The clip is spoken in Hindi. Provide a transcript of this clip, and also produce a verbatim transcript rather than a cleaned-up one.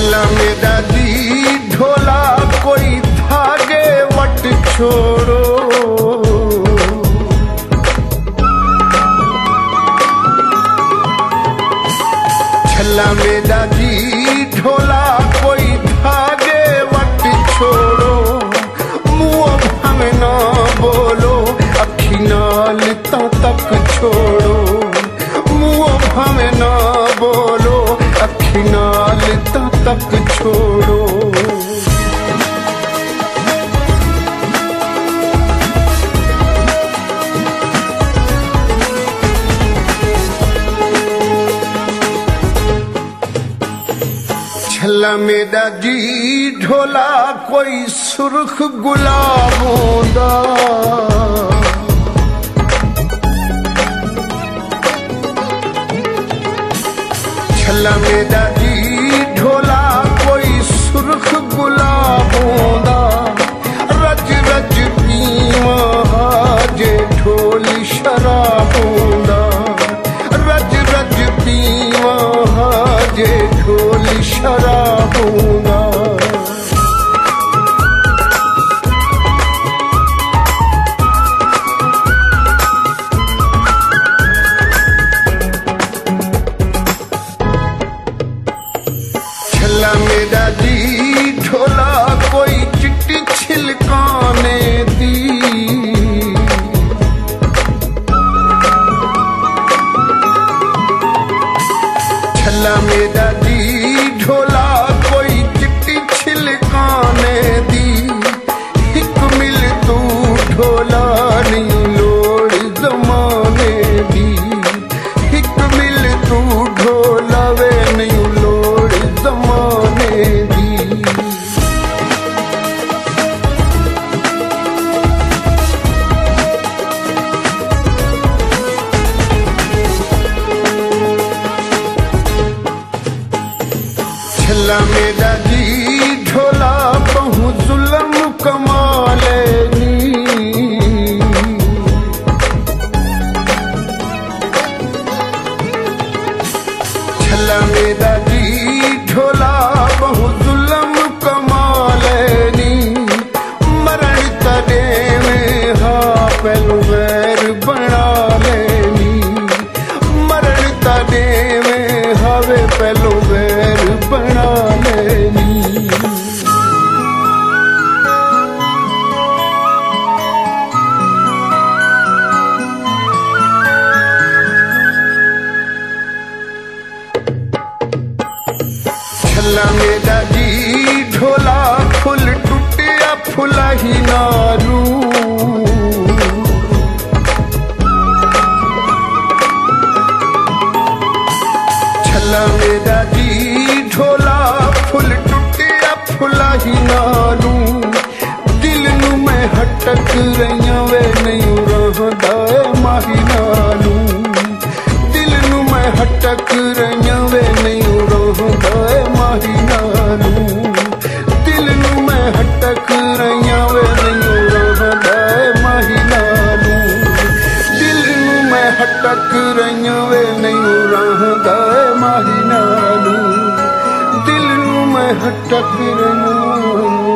छला मेरा दी ढोला कोई धागे वट छोड़ो, छला मेरा दी ढोला कोई धागे वट छोड़ो, मुँह भावे ना बोलो अखी नाल ता तक छोड़ो, मुँह भावे ना बोलो अखी नाल ता तक छोड़ो। छला मेरा जी ढोला कोई सुर्ख गुलाबों दा, छला मेरा जी ढोला कोई सुर्ख गुलाबों दा, रज रज पीवा जे ढोल शराबों दा, रज रज पीवा जे ढोल शराबों दा। छला मेरा दी ढोला कोई चिट्टी छिलकाने दी, छला मेरा दी ढोला कोई चिट्टी छिलकाने दी, हिक मिल तू ढोला नहीं लोड़ जमाने दी, हिक मिल तू ढोला वे नहीं लोड़ जमाने दी। छला मेरा जी ढोला बहु जुल्म कमाले नी, छला मेरा जी ढोला बहु जुल्म कमाले नी, मरण तड़े में हा पहलू वैर बना लेनी, मरण तड़े में हावे पहलू वैर बना लेनी। छला मेरा जी ढोला फुल टूटिया फुला ही नारू, छला मेरा जी ढोला फुल टूटिया फुला ही नारू, दिल नू मैं हटक रहिया वे नहीं रहदा माही नालू, दिल नू मैं हटक रहिया वे नहीं रहदा माही नालू, दिल नू मैं हटक रहिया वे नहीं रहदा माही नालू, दिल नू मैं हटक रहिया वे नहीं रहदा माही नालू, दिल नू मैं हटक रहिया